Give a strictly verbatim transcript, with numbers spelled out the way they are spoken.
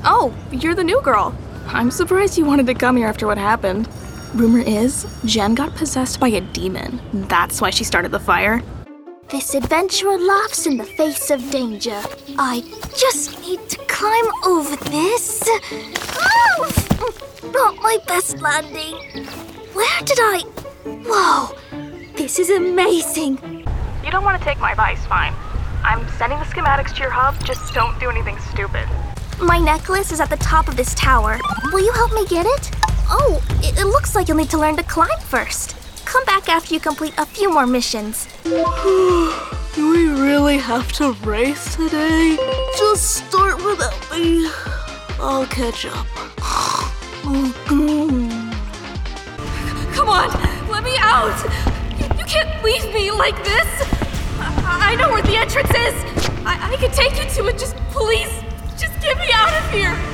Oh, you're the new girl. I'm surprised you wanted to come here after what happened. Rumor is, Jen got possessed by a demon. That's why she started the fire. This adventurer laughs in the face of danger. I just need to climb over this. Oh, not my best landing. Where did I... Whoa, this is amazing. You don't want to take my advice, fine. I'm sending the schematics to your hub, just don't do anything stupid. My necklace is at the top of this tower. Will you help me get it? Oh, it, it looks like you'll need to learn to climb first. Come back after you complete a few more missions. Do we really have to race today? Just start without me. I'll catch up. Come on, let me out! You, you can't leave me like this! I, I know where the entrance is! I, I can take you to it, just please, just get me out of here!